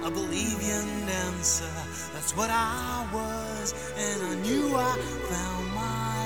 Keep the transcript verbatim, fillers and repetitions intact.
a Bolivian dancer. That's what I was, and I knew I found my